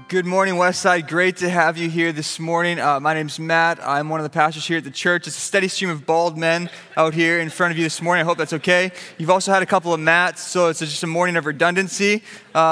Good morning, Westside. Great to have you here this morning. My name's Matt. I'm one of the pastors here at the church. It's a steady stream of bald men out here in front of you this morning. I hope that's okay. You've also had a couple of Matts, so it's just a morning of redundancy.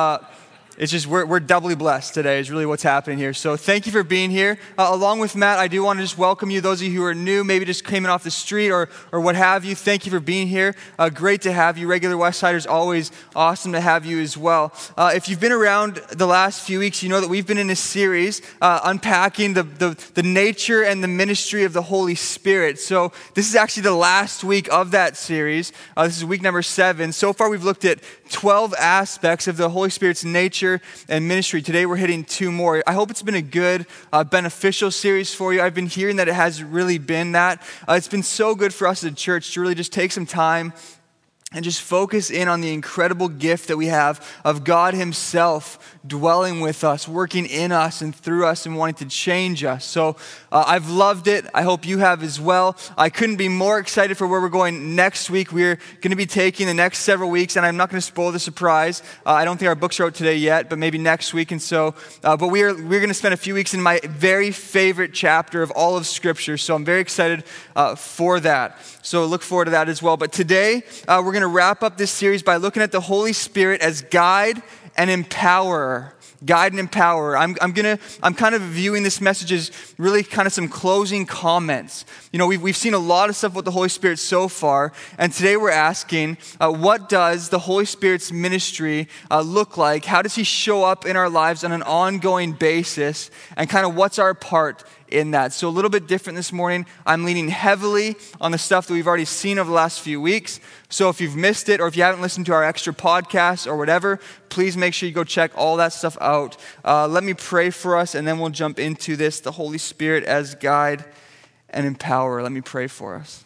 It's just we're doubly blessed today is really what's happening here. So thank you for being here. Along with Matt, I do want to just welcome you, those of you who are new, maybe just came in off the street or what have you. Thank you for being here. Great to have you. Regular Westsiders, always awesome to have you as well. If you've been around the last few weeks, you know that we've been in a series unpacking the nature and the ministry of the Holy Spirit. So this is actually the last week of that series. This is week number 7. So far, we've looked at 12 aspects of the Holy Spirit's nature and ministry. Today we're hitting 2 more. I hope it's been a good, beneficial series for you. I've been hearing that it has really been that. It's been so good for us as a church to really just take some time and just focus in on the incredible gift that we have of God Himself dwelling with us, working in us and through us and wanting to change us. So I've loved it. I hope you have as well. I couldn't be more excited for where we're going next week. We're going to be taking the next several weeks, and I'm not going to spoil the surprise. I don't think our books are out today yet, but maybe next week. And so, but we're going to spend a few weeks in my very favorite chapter of all of Scripture. So I'm very excited for that. So look forward to that as well. But today, we're going to wrap up this series by looking at the Holy Spirit as guide and empowerer. Guide and empower. I'm kind of viewing this message as really kind of some closing comments. You know, we've seen a lot of stuff with the Holy Spirit so far, and today we're asking, what does the Holy Spirit's ministry look like? How does He show up in our lives on an ongoing basis? And kind of what's our part in that? So a little bit different this morning. I'm leaning heavily on the stuff that we've already seen over the last few weeks. So if you've missed it or if you haven't listened to our extra podcasts or whatever, please make sure you go check all that stuff out. Let me pray for us and then we'll jump into this, the Holy Spirit as guide and empower. Let me pray for us.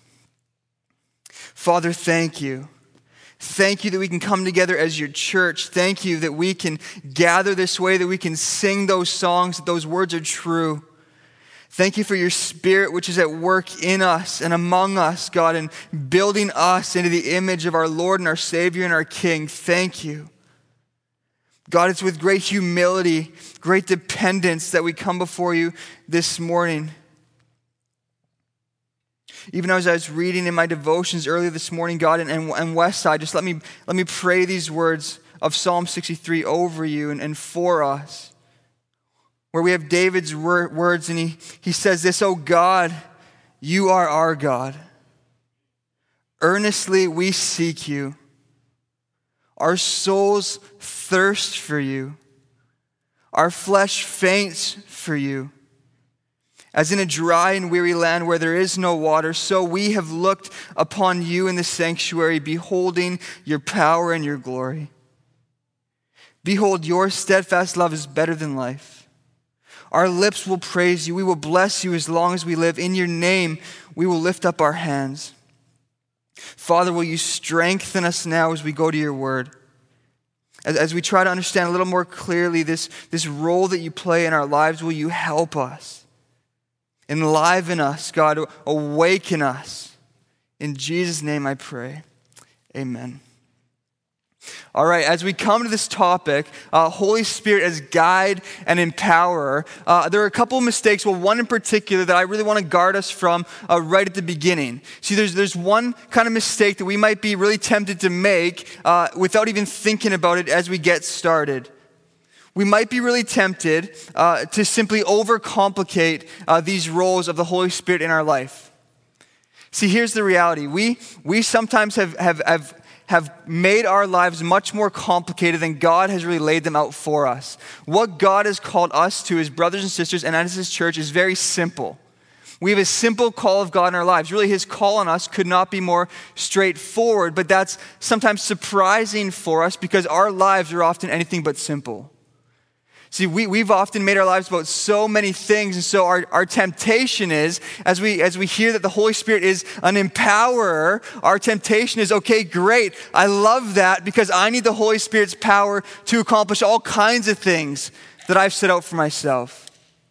Father, thank you. Thank you that we can come together as your church. Thank you that we can gather this way, that we can sing those songs, that those words are true. Thank you for your Spirit, which is at work in us and among us, God, and building us into the image of our Lord and our Savior and our King. Thank you. God, it's with great humility, great dependence that we come before you this morning. Even as I was reading in my devotions earlier this morning, God, and Westside, just let me pray these words of Psalm 63 over you and for us. Where we have David's words, and he says this, "O God, you are our God. Earnestly we seek you. Our souls thirst for you. Our flesh faints for you. As in a dry and weary land where there is no water, so we have looked upon you in the sanctuary, beholding your power and your glory. Behold, your steadfast love is better than life. Our lips will praise you. We will bless you as long as we live. In your name, we will lift up our hands. Father, will you strengthen us now as we go to your word? As we try to understand a little more clearly this role that you play in our lives, will you help us? Enliven us, God. Awaken us. In Jesus' name I pray. Amen. All right, as we come to this topic, Holy Spirit as guide and empowerer, there are a couple of mistakes, well, one in particular that I really want to guard us from right at the beginning. See, there's one kind of mistake that we might be really tempted to make without even thinking about it as we get started. We might be really tempted to simply overcomplicate these roles of the Holy Spirit in our life. See, here's the reality. We sometimes have made our lives much more complicated than God has really laid them out for us. What God has called us to as brothers and sisters and as His church is very simple. We have a simple call of God in our lives. Really, His call on us could not be more straightforward, but that's sometimes surprising for us because our lives are often anything but simple. See, we've often made our lives about so many things, and so our temptation is, as we hear that the Holy Spirit is an empowerer, our temptation is, okay, great, I love that because I need the Holy Spirit's power to accomplish all kinds of things that I've set out for myself.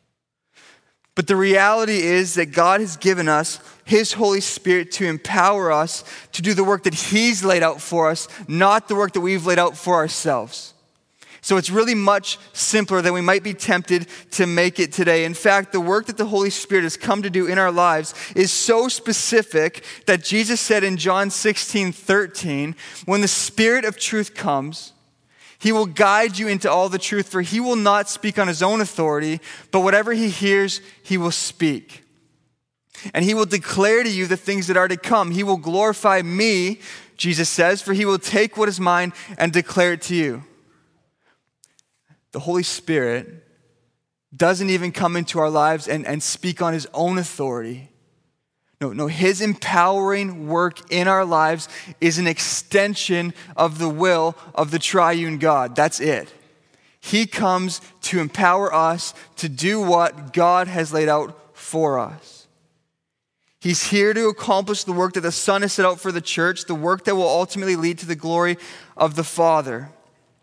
But the reality is that God has given us His Holy Spirit to empower us to do the work that He's laid out for us, not the work that we've laid out for ourselves. So it's really much simpler than we might be tempted to make it today. In fact, the work that the Holy Spirit has come to do in our lives is so specific that Jesus said in John 16:13, when the Spirit of truth comes, he will guide you into all the truth, for he will not speak on his own authority, but whatever he hears, he will speak. And he will declare to you the things that are to come. He will glorify me, Jesus says, for he will take what is mine and declare it to you. The Holy Spirit doesn't even come into our lives and speak on his own authority. No, his empowering work in our lives is an extension of the will of the triune God. That's it. He comes to empower us to do what God has laid out for us. He's here to accomplish the work that the Son has set out for the church, the work that will ultimately lead to the glory of the Father.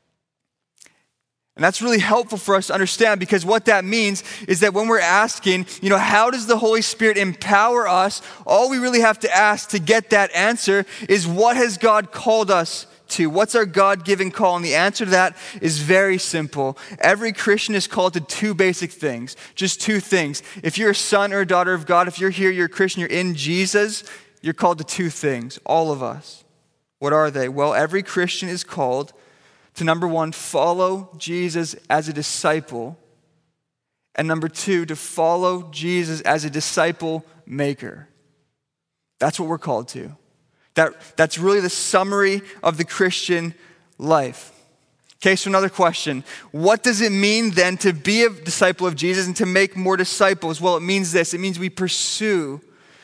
And that's really helpful for us to understand, because what that means is that when we're asking, how does the Holy Spirit empower us? All we really have to ask to get that answer is, what has God called us to? What's our God-given call? And the answer to that is very simple. Every Christian is called to two basic things, just two things. If you're a son or a daughter of God, if you're here, you're a Christian, you're in Jesus, you're called to two things, all of us. What are they? Well, every Christian is called to, number one, follow Jesus as a disciple, and number two, to follow Jesus as a disciple maker. That's what we're called to. That's really the summary of the Christian life. Okay, so another question. What does it mean then to be a disciple of Jesus and to make more disciples? Well, it means this. It means we pursue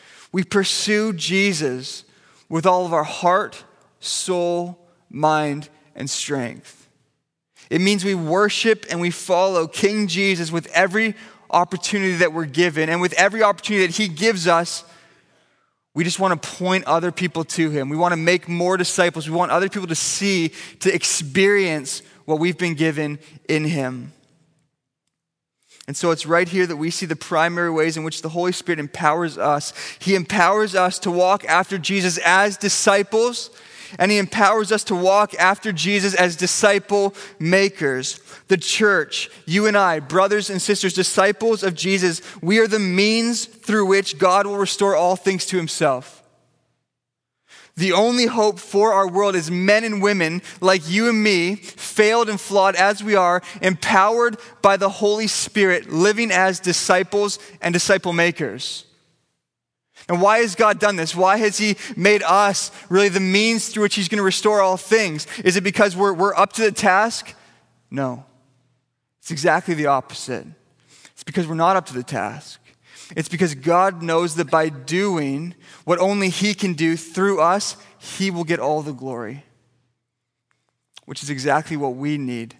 Jesus with all of our heart, soul, mind, and strength. It means we worship and we follow King Jesus with every opportunity that we're given. And with every opportunity that he gives us, we just want to point other people to him. We want to make more disciples. We want other people to see, to experience what we've been given in him. And so it's right here that we see the primary ways in which the Holy Spirit empowers us. He empowers us to walk after Jesus as disciples, and he empowers us to walk after Jesus as disciple makers. The church, you and I, brothers and sisters, disciples of Jesus, we are the means through which God will restore all things to himself. The only hope for our world is men and women like you and me, failed and flawed as we are, empowered by the Holy Spirit, living as disciples and disciple makers. And why has God done this? Why has he made us really the means through which he's going to restore all things? Is it because we're up to the task? No. It's exactly the opposite. It's because we're not up to the task. It's because God knows that by doing what only he can do through us, he will get all the glory, which is exactly what we need.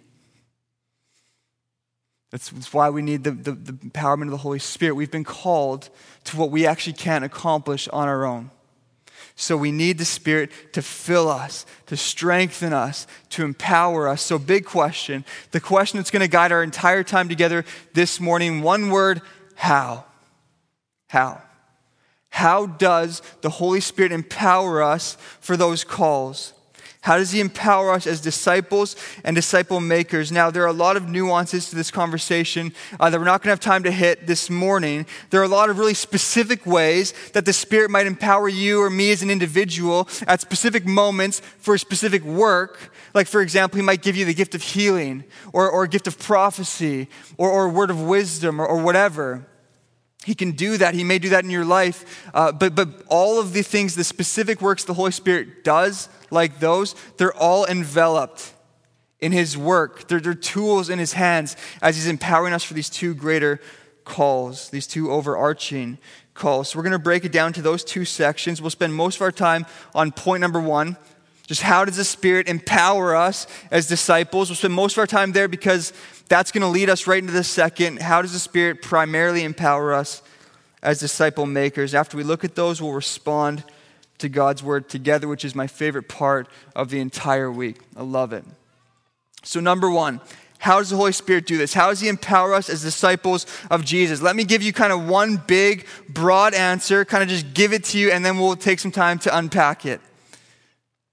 That's why we need the empowerment of the Holy Spirit. We've been called to what we actually can't accomplish on our own. So we need the Spirit to fill us, to strengthen us, to empower us. So big question, the question that's going to guide our entire time together this morning, one word, how? How? How does the Holy Spirit empower us for those calls? How does he empower us as disciples and disciple makers? Now, there are a lot of nuances to this conversation that we're not going to have time to hit this morning. There are a lot of really specific ways that the Spirit might empower you or me as an individual at specific moments for a specific work. Like, for example, he might give you the gift of healing or a gift of prophecy or a word of wisdom or whatever. He can do that. He may do that in your life. But all of the things, the specific works the Holy Spirit does, like those, they're all enveloped in his work. They're tools in his hands as he's empowering us for these two greater calls, these two overarching calls. So we're going to break it down to those two sections. We'll spend most of our time on point number one, just how does the Spirit empower us as disciples? We'll spend most of our time there because that's going to lead us right into the second. How does the Spirit primarily empower us as disciple makers? After we look at those, we'll respond to God's word together, which is my favorite part of the entire week. I love it. So number one, how does the Holy Spirit do this? How does he empower us as disciples of Jesus? Let me give you kind of one big, broad answer, kind of just give it to you, and then we'll take some time to unpack it.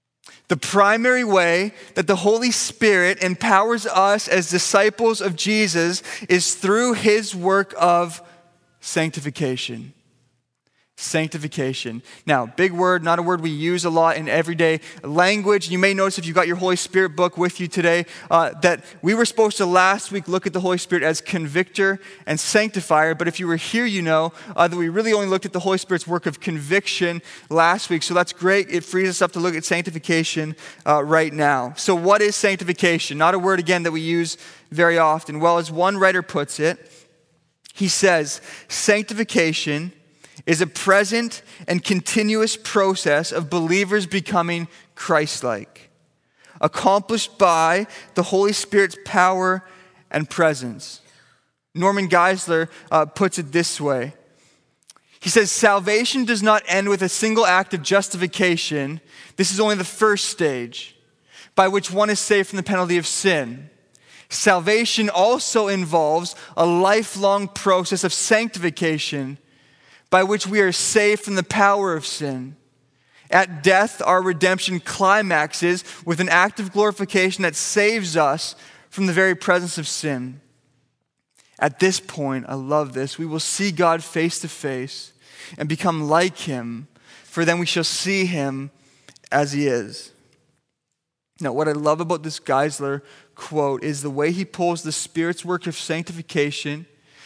The primary way that the Holy Spirit empowers us as disciples of Jesus is through his work of sanctification. Sanctification. Now, big word, not a word we use a lot in everyday language. You may notice if you've got your Holy Spirit book with you today that we were supposed to last week look at the Holy Spirit as convictor and sanctifier, but if you were here, you know that we really only looked at the Holy Spirit's work of conviction last week, so that's great. It frees us up to look at sanctification right now. So what is sanctification? Not a word, again, that we use very often. Well, as one writer puts it, he says, sanctification is a present and continuous process of believers becoming Christ-like, accomplished by the Holy Spirit's power and presence. Norman Geisler puts it this way. He says, salvation does not end with a single act of justification. This is only the first stage by which one is saved from the penalty of sin. Salvation also involves a lifelong process of sanctification by which we are saved from the power of sin. At death, our redemption climaxes with an act of glorification that saves us from the very presence of sin. At this point, I love this, we will see God face to face and become like him, for then we shall see him as he is. Now, what I love about this Geisler quote is the way he pulls the Spirit's work of sanctification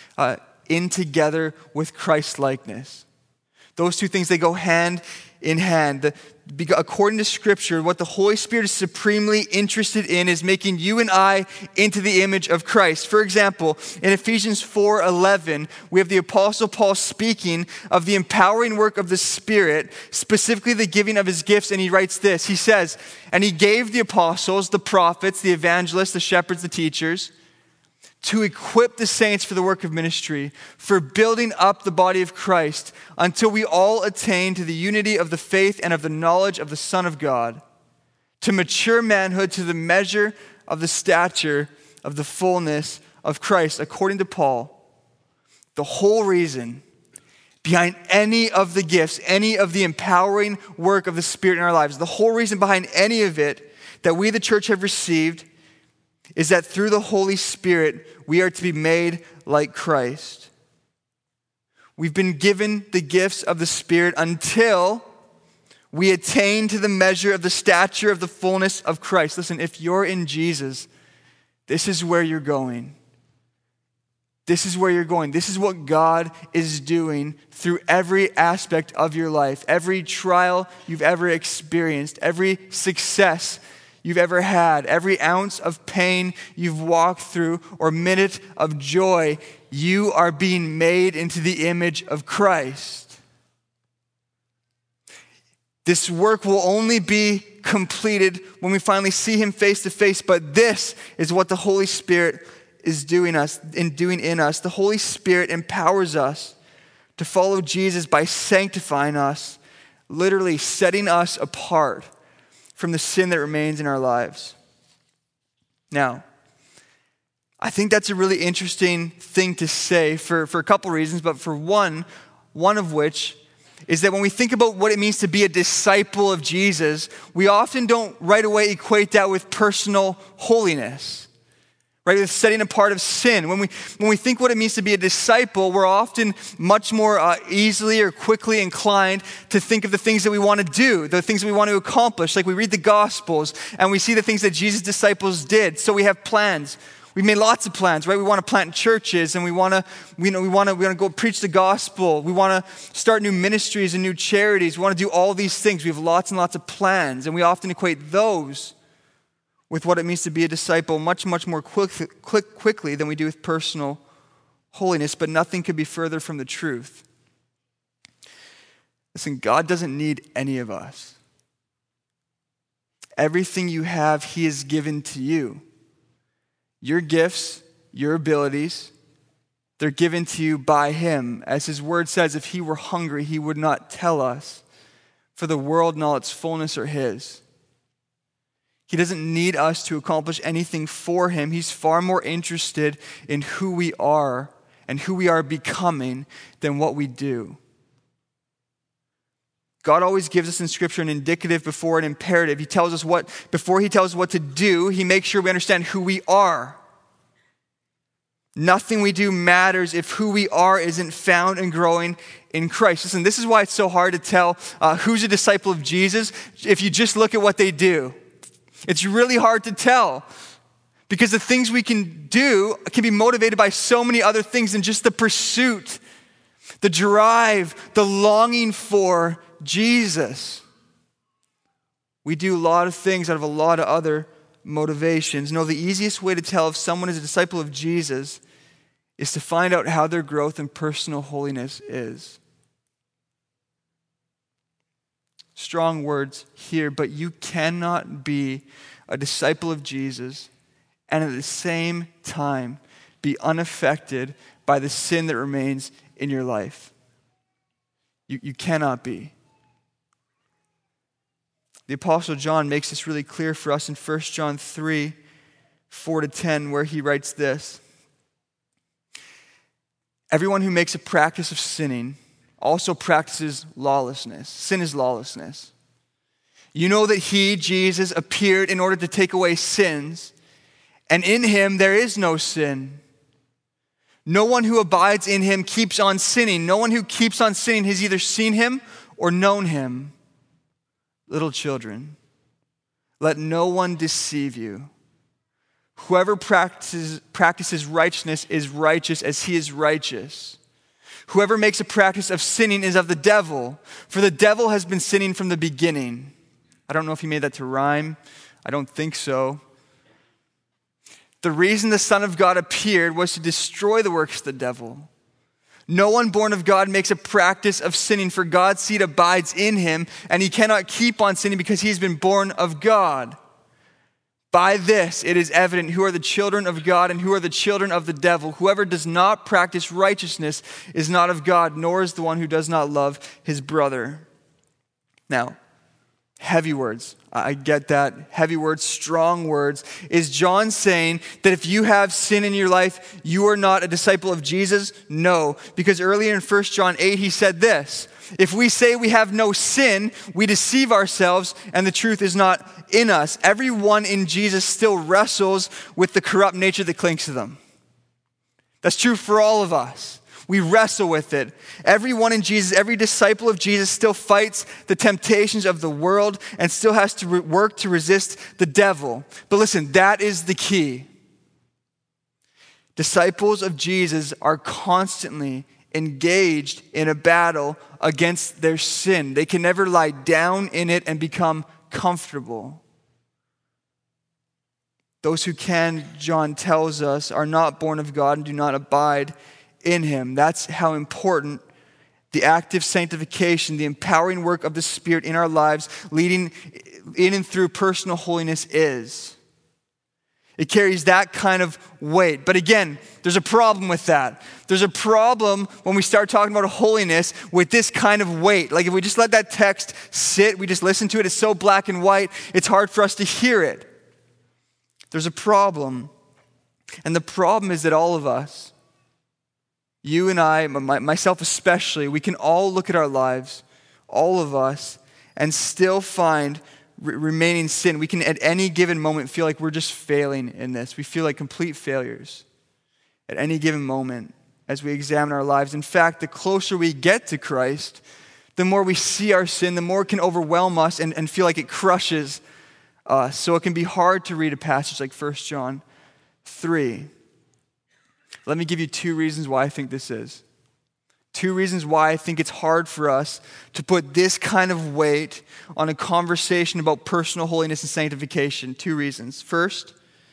in together with Christ-likeness. Those two things, they go hand in hand. According to Scripture, what the Holy Spirit is supremely interested in is making you and I into the image of Christ. For example, in Ephesians 4:11, we have the Apostle Paul speaking of the empowering work of the Spirit, specifically the giving of his gifts, and he writes this. He says, and he gave the apostles, the prophets, the evangelists, the shepherds, the teachers, to equip the saints for the work of ministry, for building up the body of Christ, until we all attain to the unity of the faith and of the knowledge of the Son of God, to mature manhood, to the measure of the stature of the fullness of Christ. According to Paul, the whole reason behind any of the gifts, any of the empowering work of the Spirit in our lives, the whole reason behind any of it that we, the church, have received is that through the Holy Spirit, we are to be made like Christ. We've been given the gifts of the Spirit until we attain to the measure of the stature of the fullness of Christ. Listen, if you're in Jesus, this is where you're going. This is where you're going. This is what God is doing through every aspect of your life. Every trial you've ever experienced, every success you've ever had, every ounce of pain you've walked through, or minute of joy, you are being made into the image of Christ. This work will only be completed when we finally see him face to face, but this is what the Holy Spirit is doing in us. The Holy Spirit empowers us to follow Jesus by sanctifying us, literally setting us apart from the sin that remains in our lives. Now, I think that's a really interesting thing to say for a couple reasons, but for one of which is that when we think about what it means to be a disciple of Jesus, we often don't right away equate that with personal holiness. Right, with setting apart of sin. When we think what it means to be a disciple, we're often much more easily or quickly inclined to think of the things that we want to do, the things that we want to accomplish. Like we read the Gospels and we see the things that Jesus' disciples did. So we have plans. We've made lots of plans, right? We want to plant churches and we want to go preach the gospel. We want to start new ministries and new charities. We want to do all these things. We have lots and lots of plans, and we often equate those with what it means to be a disciple much more quickly than we do with personal holiness, but nothing could be further from the truth. Listen, God doesn't need any of us. Everything you have, he has given to you. Your gifts, your abilities, they're given to you by him. As his word says, if he were hungry, he would not tell us, for the world and all its fullness are his. He doesn't need us to accomplish anything for him. He's far more interested in who we are and who we are becoming than what we do. God always gives us in Scripture an indicative before an imperative. He tells us before he tells us what to do, he makes sure we understand who we are. Nothing we do matters if who we are isn't found and growing in Christ. Listen, this is why it's so hard to tell who's a disciple of Jesus if you just look at what they do. It's really hard to tell because the things we can do can be motivated by so many other things than just the pursuit, the drive, the longing for Jesus. We do a lot of things out of a lot of other motivations. No, the easiest way to tell if someone is a disciple of Jesus is to find out how their growth in personal holiness is. Strong words here, but you cannot be a disciple of Jesus and at the same time be unaffected by the sin that remains in your life. You cannot be. The Apostle John makes this really clear for us in 1 John 3, 4-10, where he writes this. Everyone who makes a practice of sinning also practices lawlessness. Sin is lawlessness. You know that he, Jesus, appeared in order to take away sins, and in him there is no sin. No one who abides in him keeps on sinning. No one who keeps on sinning has either seen him or known him. Little children, let no one deceive you. Whoever practices righteousness is righteous as he is righteous. Whoever makes a practice of sinning is of the devil, for the devil has been sinning from the beginning. I don't know if he made that to rhyme. I don't think so. The reason the Son of God appeared was to destroy the works of the devil. No one born of God makes a practice of sinning, for God's seed abides in him, and he cannot keep on sinning because he's been born of God. By this it is evident who are the children of God and who are the children of the devil. Whoever does not practice righteousness is not of God, nor is the one who does not love his brother. Now, heavy words. I get that. Heavy words, strong words. Is John saying that if you have sin in your life, you are not a disciple of Jesus? No, because earlier in 1 John 8, he said this. If we say we have no sin, we deceive ourselves and the truth is not in us. Everyone in Jesus still wrestles with the corrupt nature that clings to them. That's true for all of us. We wrestle with it. Everyone in Jesus, every disciple of Jesus still fights the temptations of the world and still has to work to resist the devil. But listen, that is the key. Disciples of Jesus are constantly engaged in a battle against their sin. They can never lie down in it and become comfortable. Those who can, John tells us, are not born of God and do not abide in him. That's how important the active sanctification, the empowering work of the Spirit in our lives, leading in and through personal holiness is. It carries that kind of weight. But again, there's a problem with that. There's a problem when we start talking about holiness with this kind of weight. Like if we just let that text sit, we just listen to it, it's so black and white, it's hard for us to hear it. There's a problem. And the problem is that all of us, you and I, myself especially, we can all look at our lives, all of us, and still find remaining sin. We can at any given moment feel like we're just failing in this. We feel like complete failures at any given moment as we examine our lives. In fact, the closer we get to Christ, the more we see our sin, the more it can overwhelm us and feel like it crushes us. So it can be hard to read a passage like 1 John 3. Let me give you 2 reasons why I think this is. 2 reasons why I think it's hard for us to put this kind of weight on a conversation about personal holiness and sanctification. 2 reasons. First,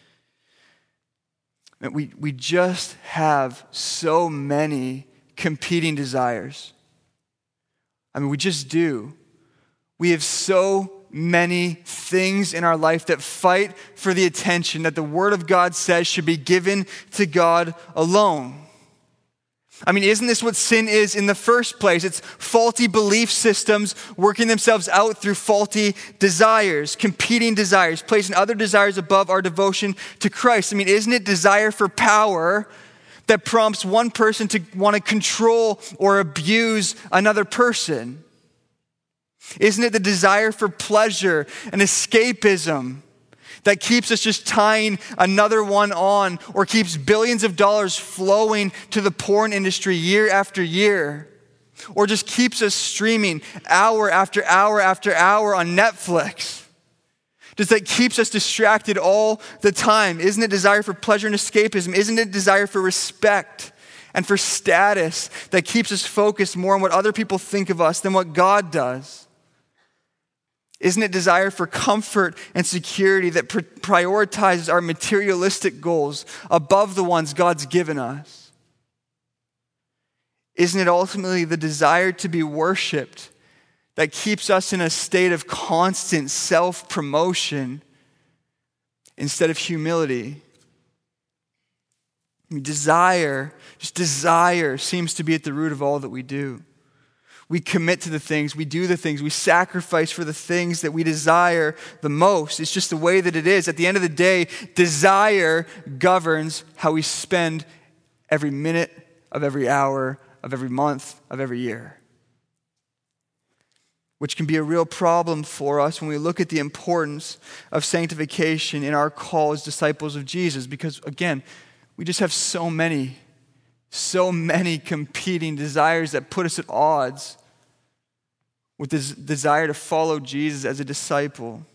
we just have so many competing desires. I mean, we just do. We have so many things in our life that fight for the attention that the Word of God says should be given to God alone. I mean, isn't this what sin is in the first place? It's faulty belief systems working themselves out through faulty desires, competing desires, placing other desires above our devotion to Christ. I mean, isn't it desire for power that prompts one person to want to control or abuse another person? Isn't it the desire for pleasure and escapism that keeps us just tying another one on, or keeps billions of dollars flowing to the porn industry year after year, or just keeps us streaming hour after hour after hour on Netflix? Just that keeps us distracted all the time? Isn't it desire for pleasure and escapism? Isn't it desire for respect and for status that keeps us focused more on what other people think of us than what God does? Isn't it desire for comfort and security that prioritizes our materialistic goals above the ones God's given us? Isn't it ultimately the desire to be worshiped that keeps us in a state of constant self-promotion instead of humility? I mean, desire seems to be at the root of all that we do. We commit to the things, we do the things, we sacrifice for the things that we desire the most. It's just the way that it is. At the end of the day, desire governs how we spend every minute of every hour of every month of every year, which can be a real problem for us when we look at the importance of sanctification in our call as disciples of Jesus. Because again, we just have so many competing desires that put us at odds with this desire to follow Jesus as a disciple.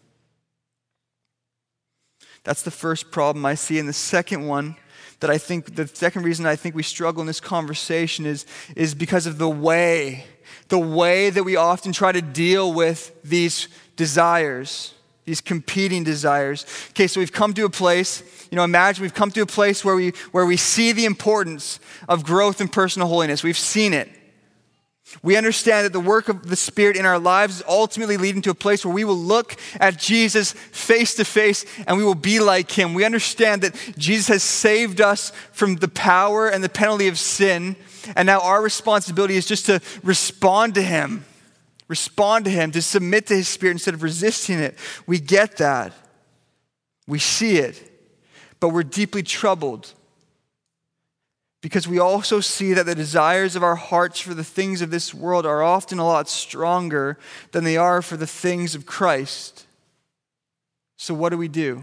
That's the first problem I see. And the second one the second reason I think we struggle in this conversation is because of the way that we often try to deal with these desires, these competing desires. Okay, so we've come to a place, imagine we've come to a place where we see the importance of growth in personal holiness. We've seen it. We understand that the work of the Spirit in our lives is ultimately leading to a place where we will look at Jesus face to face and we will be like him. We understand that Jesus has saved us from the power and the penalty of sin, and now our responsibility is just to respond to him, to submit to his Spirit instead of resisting it. We get that. We see it, but we're deeply troubled because we also see that the desires of our hearts for the things of this world are often a lot stronger than they are for the things of Christ. So what do?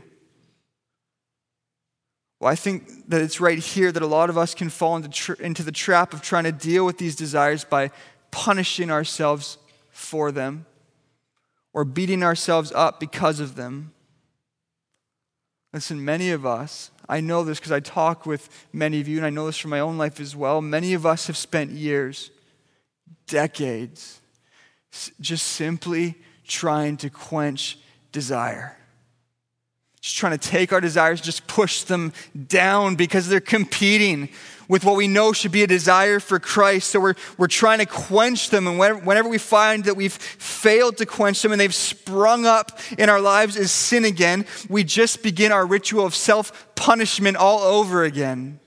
Well, I think that it's right here that a lot of us can fall into the trap of trying to deal with these desires by punishing ourselves for them or beating ourselves up because of them. Listen, many of us, I know this because I talk with many of you, and I know this from my own life as well. Many of us have spent years, decades, just simply trying to quench desire. Just trying to take our desires, just push them down because they're competing with what we know should be a desire for Christ. So we're trying to quench them. And whenever we find that we've failed to quench them and they've sprung up in our lives as sin again, we just begin our ritual of self-punishment all over again.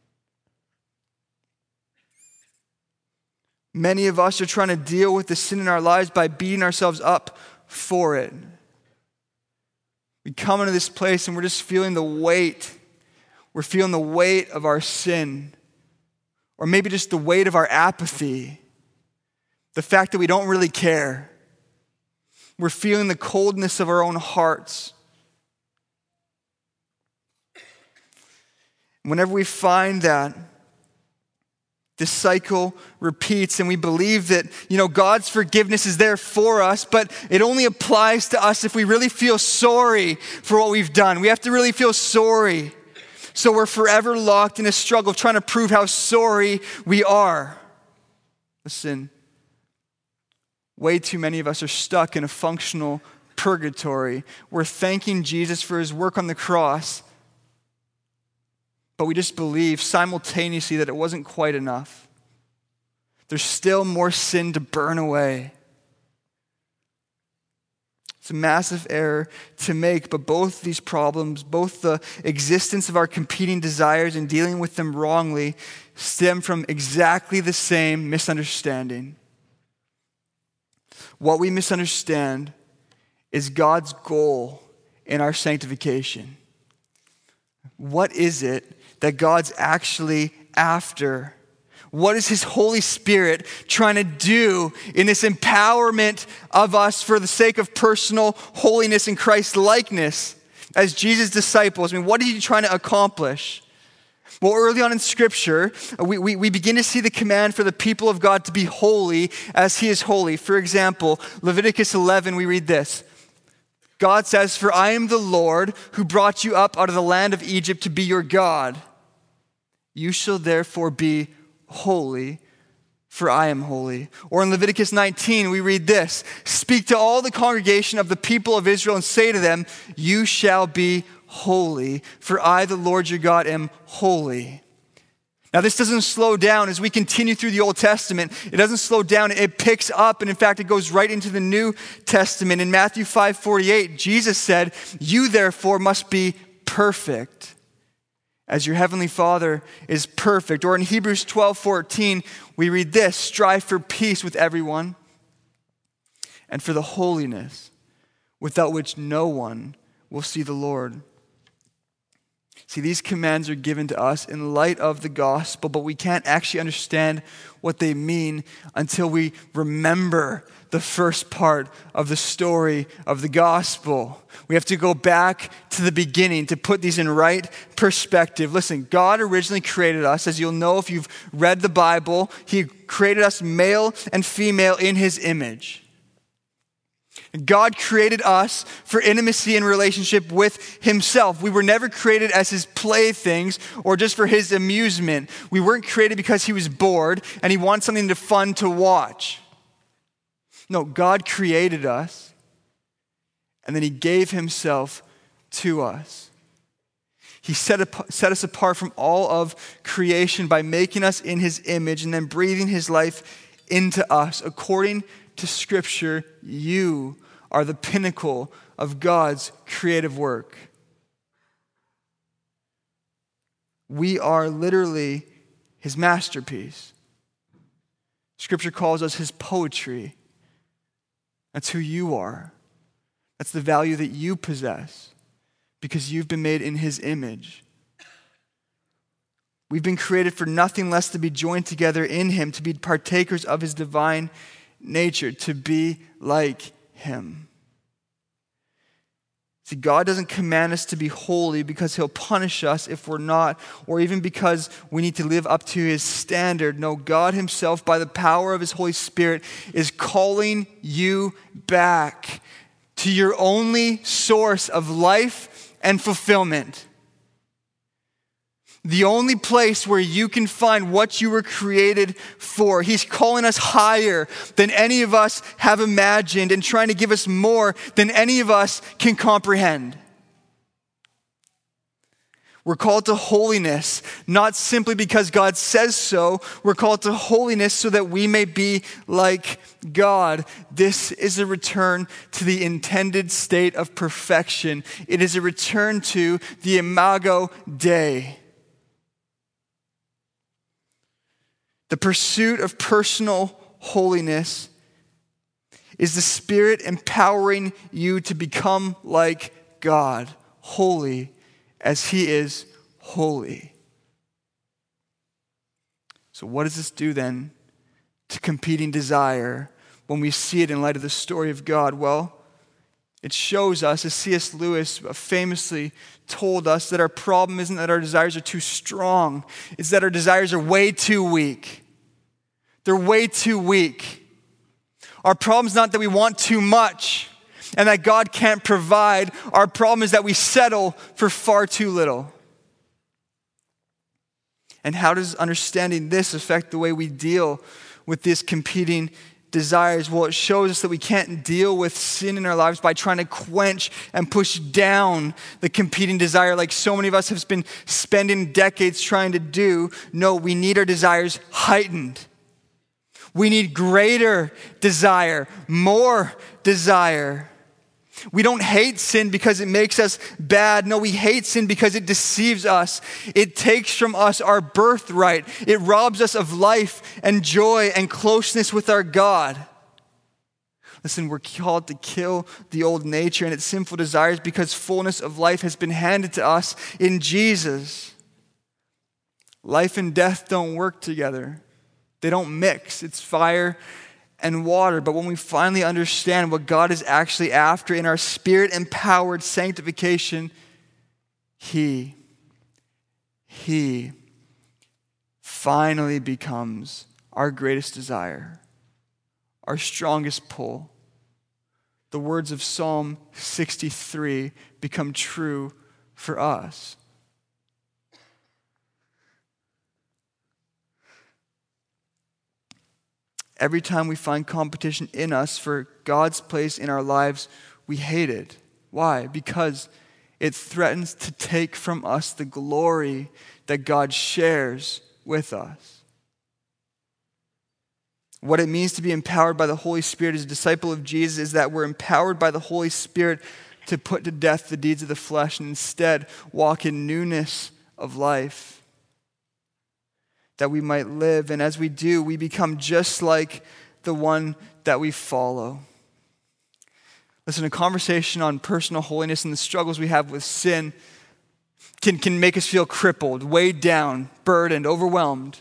Many of us are trying to deal with the sin in our lives by beating ourselves up for it. We come into this place and we're just feeling the weight. We're feeling the weight of our sin. Or maybe just the weight of our apathy. The fact that we don't really care. We're feeling the coldness of our own hearts. Whenever we find that, this cycle repeats, and we believe that, God's forgiveness is there for us, but it only applies to us if we really feel sorry for what we've done. We have to really feel sorry. So we're forever locked in a struggle of trying to prove how sorry we are. Listen, way too many of us are stuck in a functional purgatory. We're thanking Jesus for his work on the cross, but we just believe simultaneously that it wasn't quite enough. There's still more sin to burn away. It's a massive error to make, but both these problems, both the existence of our competing desires and dealing with them wrongly, stem from exactly the same misunderstanding. What we misunderstand is God's goal in our sanctification. What is it that God's actually after? What is his Holy Spirit trying to do in this empowerment of us for the sake of personal holiness and Christ likeness as Jesus' disciples? I mean, what is he trying to accomplish? Well, early on in Scripture, we begin to see the command for the people of God to be holy as he is holy. For example, Leviticus 11, we read this. God says, "For I am the Lord who brought you up out of the land of Egypt to be your God. You shall therefore be holy, for I am holy." Or in Leviticus 19, we read this. "Speak to all the congregation of the people of Israel and say to them, you shall be holy, for I, the Lord your God, am holy." Now, this doesn't slow down as we continue through the Old Testament. It doesn't slow down. It picks up, and in fact, it goes right into the New Testament. In Matthew 5:48, Jesus said, "You therefore must be perfect, as your heavenly Father is perfect." Or in Hebrews 12:14, we read this, "Strive for peace with everyone and for the holiness without which no one will see the Lord." See, these commands are given to us in light of the gospel, but we can't actually understand what they mean until we remember the first part of the story of the gospel. We have to go back to the beginning to put these in right perspective. Listen, God originally created us, as you'll know if you've read the Bible. He created us male and female in his image. God created us for intimacy and relationship with himself. We were never created as his playthings or just for his amusement. We weren't created because he was bored and he wanted something fun to watch. No, God created us and then he gave himself to us. He set us apart from all of creation by making us in his image and then breathing his life into us. According to Scripture, you are the pinnacle of God's creative work. We are literally his masterpiece. Scripture calls us his poetry. That's who you are. That's the value that you possess because you've been made in his image. We've been created for nothing less to be joined together in him, to be partakers of his divine nature, to be like him. See, God doesn't command us to be holy because he'll punish us if we're not, or even because we need to live up to his standard. No, God himself, by the power of his Holy Spirit, is calling you back to your only source of life and fulfillment. The only place where you can find what you were created for. He's calling us higher than any of us have imagined and trying to give us more than any of us can comprehend. We're called to holiness, not simply because God says so. We're called to holiness so that we may be like God. This is a return to the intended state of perfection. It is a return to the Imago Dei. The pursuit of personal holiness is the Spirit empowering you to become like God, holy as he is holy. So what does this do then to competing desire when we see it in light of the story of God? Well, it shows us, as C.S. Lewis famously told us, that our problem isn't that our desires are too strong. It's that our desires are way too weak. They're way too weak. Our problem is not that we want too much and that God can't provide. Our problem is that we settle for far too little. And how does understanding this affect the way we deal with these competing desires? Well, it shows us that we can't deal with sin in our lives by trying to quench and push down the competing desire like so many of us have been spending decades trying to do. No, we need our desires heightened. We need greater desire, more desire. We don't hate sin because it makes us bad. No, we hate sin because it deceives us. It takes from us our birthright. It robs us of life and joy and closeness with our God. Listen, we're called to kill the old nature and its sinful desires because fullness of life has been handed to us in Jesus. Life and death don't work together. They don't mix. It's fire and water. But when we finally understand what God is actually after in our Spirit-empowered sanctification, He finally becomes our greatest desire, our strongest pull. The words of Psalm 63 become true for us. Every time we find competition in us for God's place in our lives, we hate it. Why? Because it threatens to take from us the glory that God shares with us. What it means to be empowered by the Holy Spirit as a disciple of Jesus is that we're empowered by the Holy Spirit to put to death the deeds of the flesh and instead walk in newness of life, that we might live. And as we do, we become just like the one that we follow. Listen, a conversation on personal holiness and the struggles we have with sin can make us feel crippled, weighed down, burdened, overwhelmed,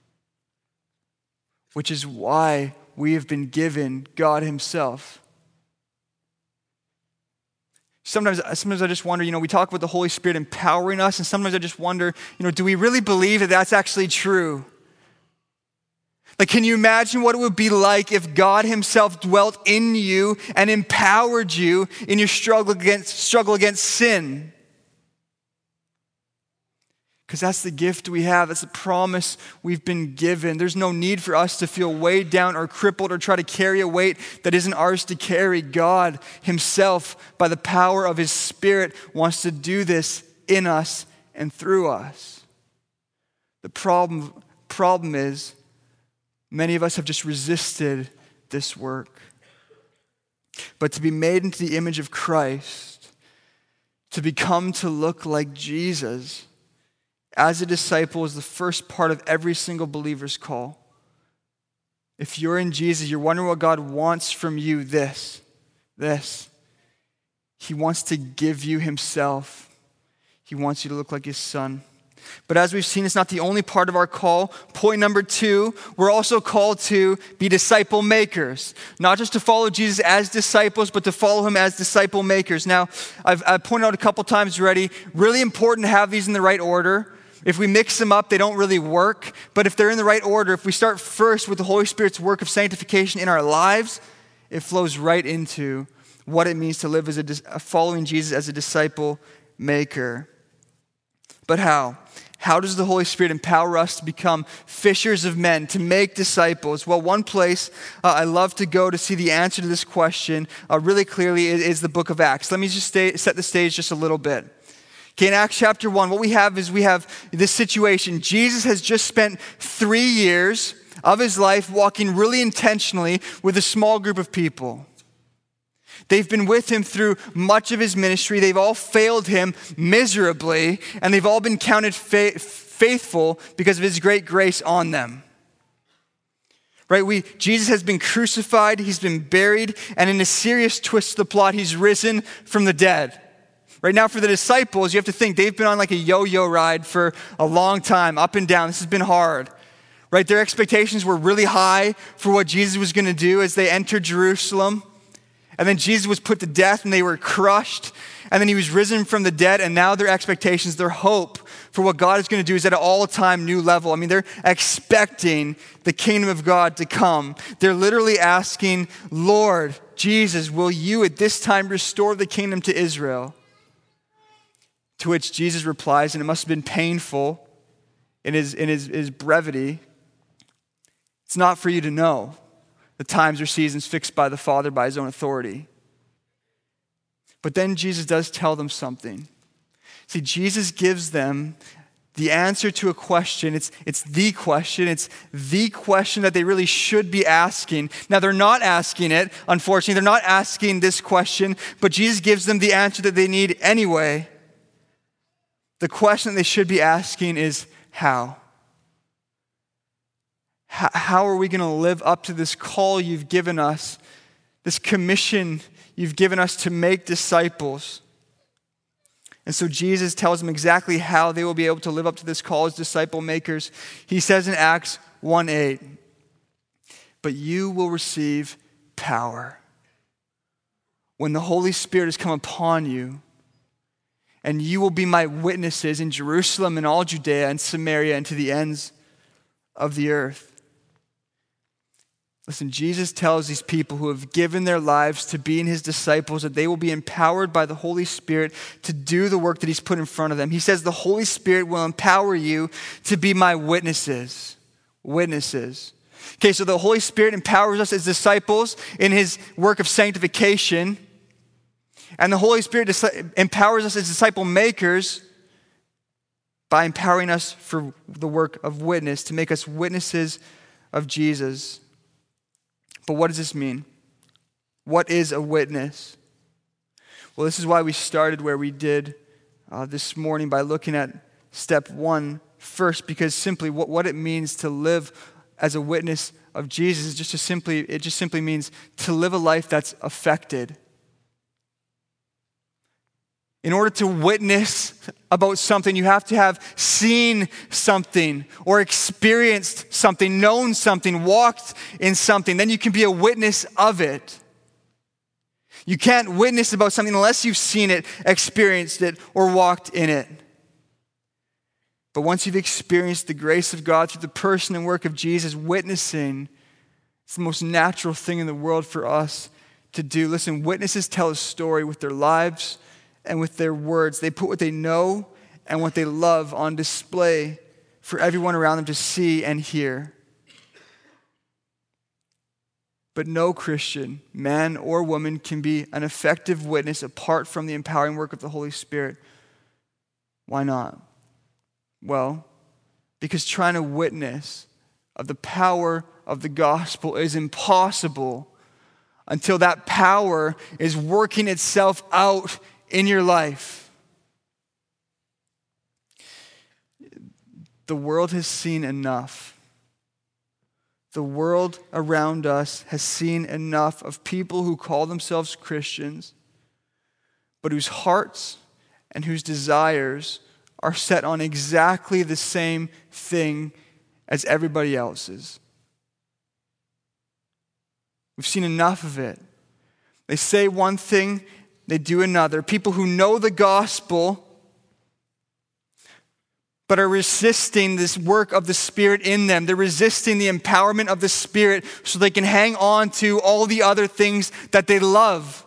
which is why we have been given God Himself. Sometimes I just wonder, we talk about the Holy Spirit empowering us, and sometimes I just wonder, do we really believe that that's actually true? Like, can you imagine what it would be like if God Himself dwelt in you and empowered you in your struggle against sin? Because that's the gift we have. That's the promise we've been given. There's no need for us to feel weighed down or crippled or try to carry a weight that isn't ours to carry. God Himself, by the power of His Spirit, wants to do this in us and through us. The problem is, many of us have just resisted this work. But to be made into the image of Christ, to become to look like Jesus, as a disciple is the first part of every single believer's call. If you're in Jesus, you're wondering what God wants from you, this. He wants to give you Himself. He wants you to look like His Son. But as we've seen, it's not the only part of our call. Point number 2, we're also called to be disciple makers. Not just to follow Jesus as disciples, but to follow Him as disciple makers. Now, I've pointed out a couple times already, really important to have these in the right order. If we mix them up, they don't really work. But if they're in the right order, if we start first with the Holy Spirit's work of sanctification in our lives, it flows right into what it means to live as following Jesus as a disciple maker. But how? How does the Holy Spirit empower us to become fishers of men, to make disciples? Well, one place I love to go to see the answer to this question really clearly is the book of Acts. Let me just set the stage just a little bit. Okay, in Acts chapter 1, what we have is this situation. Jesus has just spent 3 years of His life walking really intentionally with a small group of people. They've been with Him through much of His ministry. They've all failed Him miserably, and they've all been counted faithful because of His great grace on them. Right? Jesus has been crucified, He's been buried, and in a serious twist to the plot, He's risen from the dead. Right now, for the disciples, you have to think they've been on like a yo-yo ride for a long time, up and down. This has been hard. Right? Their expectations were really high for what Jesus was going to do as they entered Jerusalem. And then Jesus was put to death and they were crushed. And then He was risen from the dead. And now their expectations, their hope for what God is going to do is at an all-time new level. I mean, they're expecting the kingdom of God to come. They're literally asking, Lord, Jesus, will you at this time restore the kingdom to Israel? To which Jesus replies, and it must have been painful in his brevity, it's not for you to know the times or seasons fixed by the Father by His own authority. But then Jesus does tell them something. See, Jesus gives them the answer to a question. It's the question. It's the question that they really should be asking. Now, they're not asking it, unfortunately. They're not asking this question, but Jesus gives them the answer that they need anyway. The question that they should be asking is, how? How are we going to live up to this call You've given us, this commission You've given us to make disciples? And so Jesus tells them exactly how they will be able to live up to this call as disciple makers. He says in Acts 1:8, but you will receive power when the Holy Spirit has come upon you, and you will be my witnesses in Jerusalem and all Judea and Samaria and to the ends of the earth. Listen, Jesus tells these people who have given their lives to being his disciples that they will be empowered by the Holy Spirit to do the work that he's put in front of them. He says the Holy Spirit will empower you to be my witnesses. Witnesses. Okay, so the Holy Spirit empowers us as disciples in his work of sanctification. And the Holy Spirit empowers us as disciple makers by empowering us for the work of witness, to make us witnesses of Jesus. But what does this mean? What is a witness? Well, this is why we started where we did this morning by looking at step 1 first, because simply what it means to live as a witness of Jesus is just simply means to live a life that's affected. In order to witness about something, you have to have seen something or experienced something, known something, walked in something. Then you can be a witness of it. You can't witness about something unless you've seen it, experienced it, or walked in it. But once you've experienced the grace of God through the person and work of Jesus, witnessing is the most natural thing in the world for us to do. Listen, witnesses tell a story with their lives and with their words. They put what they know and what they love on display for everyone around them to see and hear. But no Christian, man or woman, can be an effective witness apart from the empowering work of the Holy Spirit. Why not? Well, because trying to witness of the power of the gospel is impossible until that power is working itself out in your life. The world has seen enough. The world around us has seen enough of people who call themselves Christians, but whose hearts and whose desires are set on exactly the same thing as everybody else's. We've seen enough of it. They say one thing, they do another. People who know the gospel but are resisting this work of the Spirit in them. They're resisting the empowerment of the Spirit so they can hang on to all the other things that they love.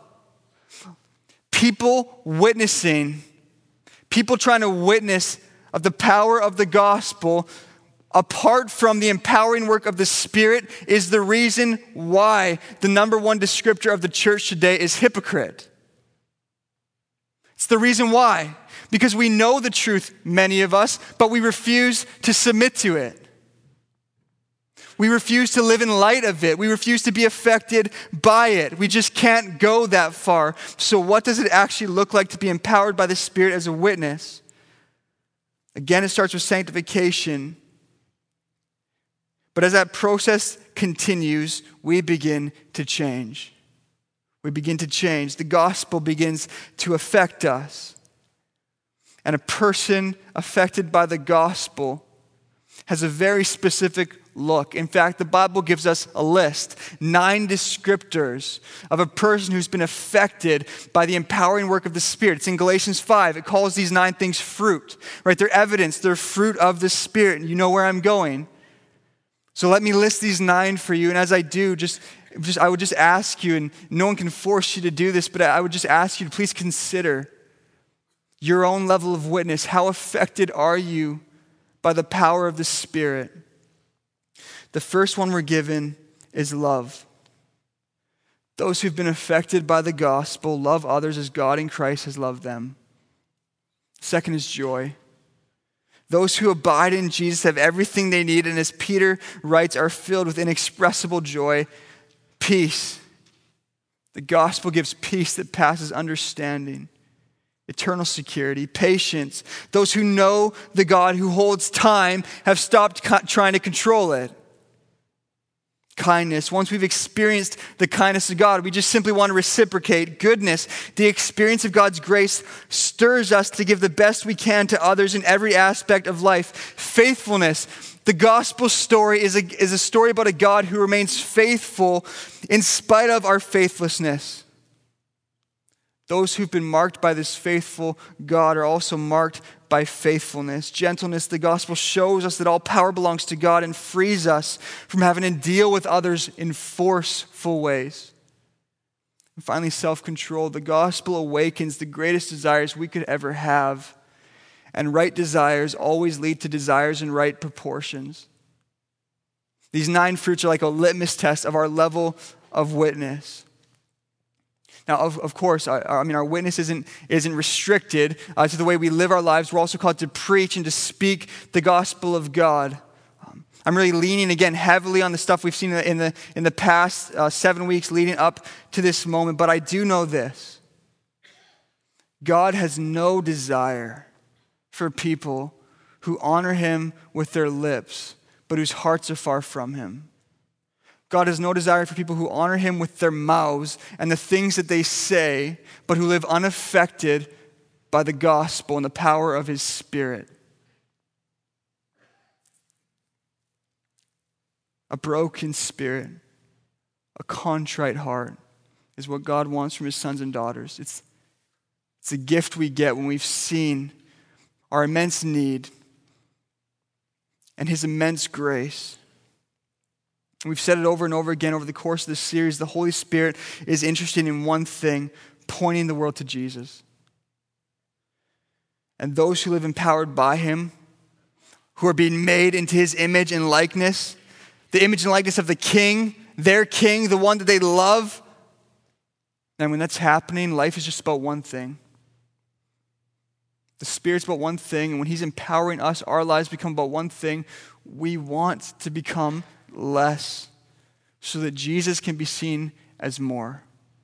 People witnessing, people trying to witness of the power of the gospel apart from the empowering work of the Spirit is the reason why the number one descriptor of the church today is hypocrite. It's the reason why. Because we know the truth, many of us, but we refuse to submit to it. We refuse to live in light of it. We refuse to be affected by it. We just can't go that far. So what does it actually look like to be empowered by the Spirit as a witness? Again, it starts with sanctification. But as that process continues, we begin to change. We begin to change. The gospel begins to affect us. And a person affected by the gospel has a very specific look. In fact, the Bible gives us a list, 9 descriptors of a person who's been affected by the empowering work of the Spirit. It's in Galatians 5. It calls these 9 things fruit, right? They're evidence, they're fruit of the Spirit. And you know where I'm going. So let me list these 9 for you. And as I do, I would just ask you, and no one can force you to do this, but I would just ask you to please consider your own level of witness. How affected are you by the power of the Spirit? The first one we're given is love. Those who've been affected by the gospel love others as God in Christ has loved them. Second is joy. Those who abide in Jesus have everything they need, and as Peter writes, are filled with inexpressible joy, peace. The gospel gives peace that passes understanding. Eternal security, patience. Those who know the God who holds time have stopped trying to control it. kindness. Once we've experienced the kindness of God, we just simply want to reciprocate goodness. The experience of God's grace stirs us to give the best we can to others in every aspect of life. Faithfulness. The gospel story is a story about a God who remains faithful in spite of our faithlessness. Those who've been marked by this faithful God are also marked by faithfulness. Gentleness, the gospel shows us that all power belongs to God and frees us from having to deal with others in forceful ways. And finally, self-control. The gospel awakens the greatest desires we could ever have. And right desires always lead to desires in right proportions. These 9 fruits are like a litmus test of our level of witness. Now, of course, our witness isn't restricted to the way we live our lives. We're also called to preach and to speak the gospel of God. I'm really leaning again heavily on the stuff we've seen in the past 7 weeks leading up to this moment. But I do know this: God has no desire for people who honor Him with their lips, but whose hearts are far from Him. God has no desire for people who honor Him with their mouths and the things that they say, but who live unaffected by the gospel and the power of His Spirit. A broken spirit, a contrite heart is what God wants from His sons and daughters. It's a gift we get when we've seen our immense need and His immense grace. We've said it over and over again over the course of this series. The Holy Spirit is interested in one thing: pointing the world to Jesus. And those who live empowered by Him, who are being made into His image and likeness, the image and likeness of the King, their King, the one that they love. And when that's happening, life is just about one thing. The Spirit's about one thing, and when He's empowering us, our lives become about one thing. We want to become less so that Jesus can be seen as more.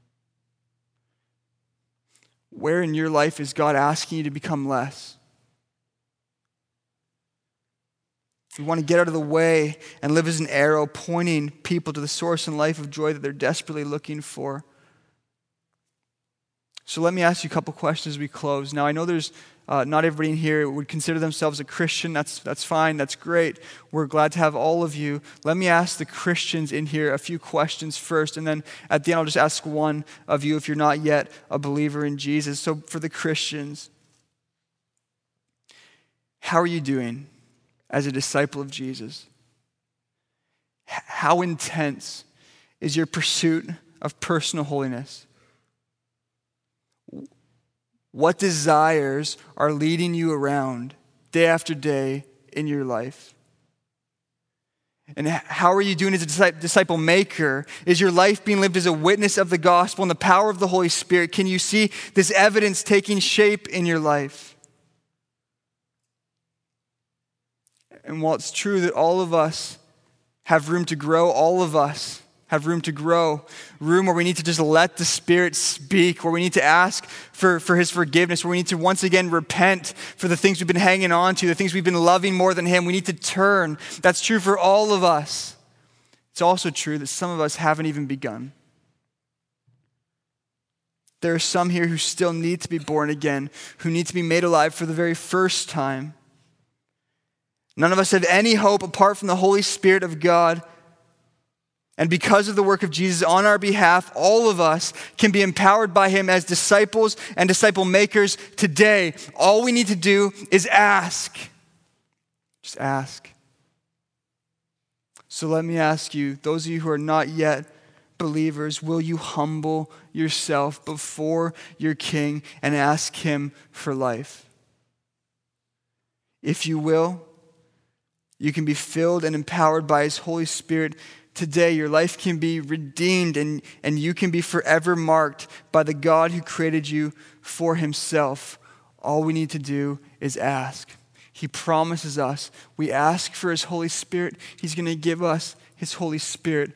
Where in your life is God asking you to become less? We want to get out of the way and live as an arrow pointing people to the source and life of joy that they're desperately looking for. So let me ask you a couple questions as we close. Now, I know there's not everybody in here would consider themselves a Christian. That's fine. That's great. We're glad to have all of you. Let me ask the Christians in here a few questions first, and then at the end I'll just ask one of you if you're not yet a believer in Jesus. So for the Christians, how are you doing as a disciple of Jesus? How intense is your pursuit of personal holiness? What desires are leading you around day after day in your life? And how are you doing as a disciple maker? Is your life being lived as a witness of the gospel and the power of the Holy Spirit? Can you see this evidence taking shape in your life? And while it's true that all of us have room to grow, all of us have room to grow, room where we need to just let the Spirit speak, where we need to ask for His forgiveness, where we need to once again repent for the things we've been hanging on to, the things we've been loving more than Him. We need to turn. That's true for all of us. It's also true that some of us haven't even begun. There are some here who still need to be born again, who need to be made alive for the very first time. None of us have any hope apart from the Holy Spirit of God. And because of the work of Jesus on our behalf, all of us can be empowered by Him as disciples and disciple makers today. All we need to do is ask. Just ask. So let me ask you, those of you who are not yet believers, will you humble yourself before your King and ask Him for life? If you will, you can be filled and empowered by His Holy Spirit today. Your life can be redeemed and you can be forever marked by the God who created you for Himself. All we need to do is ask. He promises us, we ask for His Holy Spirit, He's going to give us His Holy Spirit.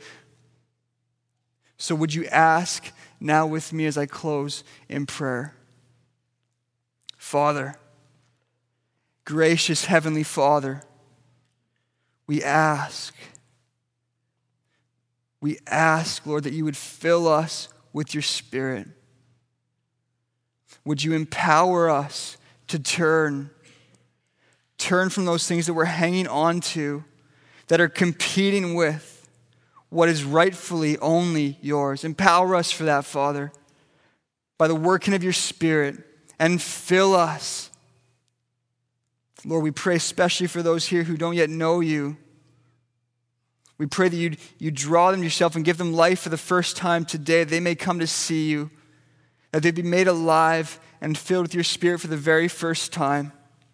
So would you ask now with me as I close in prayer? Father, gracious Heavenly Father, we ask We ask, Lord, that you would fill us with your Spirit. Would you empower us to turn from those things that we're hanging on to, that are competing with what is rightfully only yours. Empower us for that, Father, by the working of your Spirit, and fill us. Lord, we pray especially for those here who don't yet know you. We pray that you draw them to yourself and give them life for the first time today. They may come to see you, that they'd be made alive and filled with your Spirit for the very first time.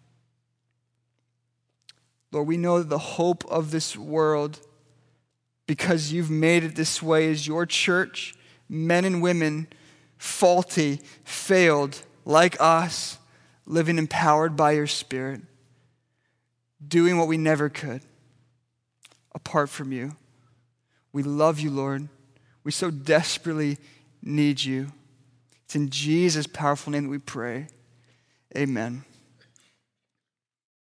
Lord, we know that the hope of this world, because you've made it this way, is your church, men and women, faulty, failed, like us, living empowered by your Spirit, doing what we never could apart from you. We love you, Lord. We so desperately need you. It's in Jesus' powerful name that we pray. Amen.